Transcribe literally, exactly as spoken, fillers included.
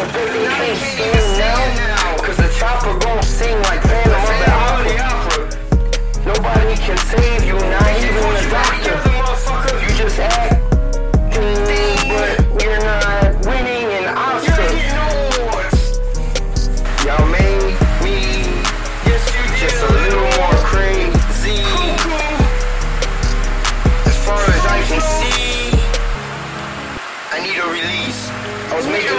But they can't sing now, cause the chopper gon' sing like Phantom of the Opera. Nobody can save you.